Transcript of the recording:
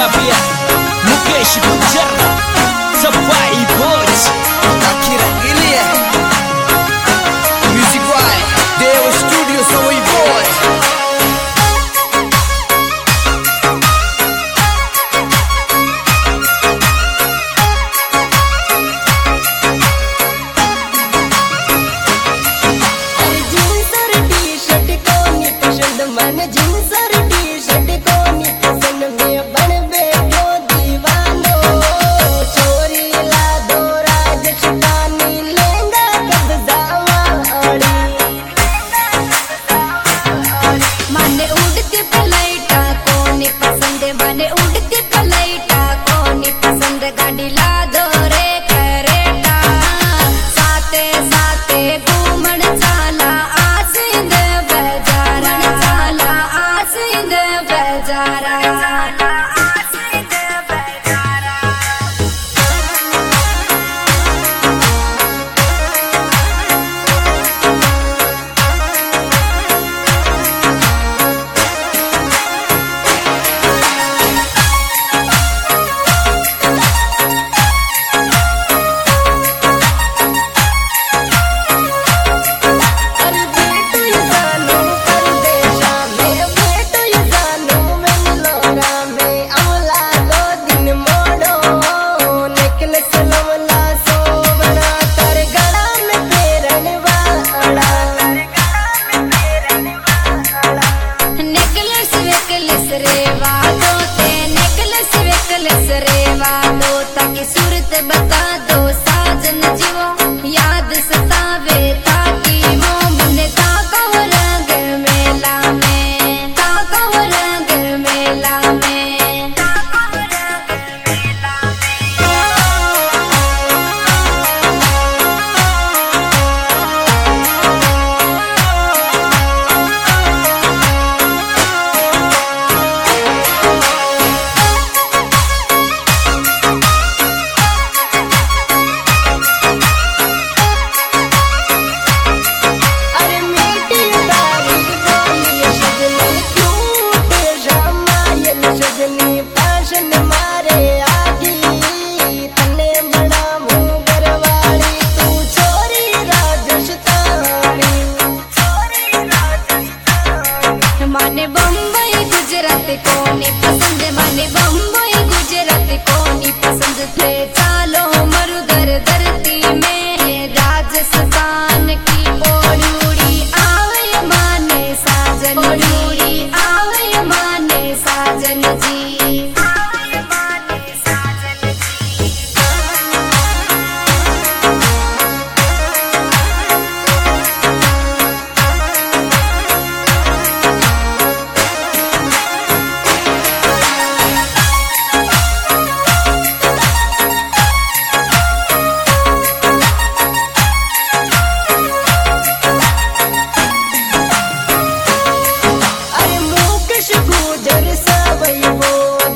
Arabia, Mukesh Gujar, Sabai Boys. Akira Ilya Music Why Dewa Studio Sabai Boys. Jeans और T shirt कोनी पसंद में बन बैठो दीवानो चोरी ला दो राजस्थानी लहंगा कब्जा वाली माने उड़ती पलाइटा कोनी पसंद माने उड़ती पलाइटा कोनी पसंद गाड़ी ला दो रे करेटा साथे साथे घूमन चाला आसिंद बजारा आसिंद बजारा ताकि सूरत बता दो साजन जीवो याद सतावे ताकि वो मुने ताका हो रंग मेला में ताका हो रंग मेला में माने बम्बई गुजरात कोनी पसंद माने बम्बई गुजरात कोनी पसंद थे चालो मरुदर धरती में राजस्थान की ओड़ूड़ी आवे माने साजन ओड़ूड़ी आवे माने साजन जी गुजर सवई बोल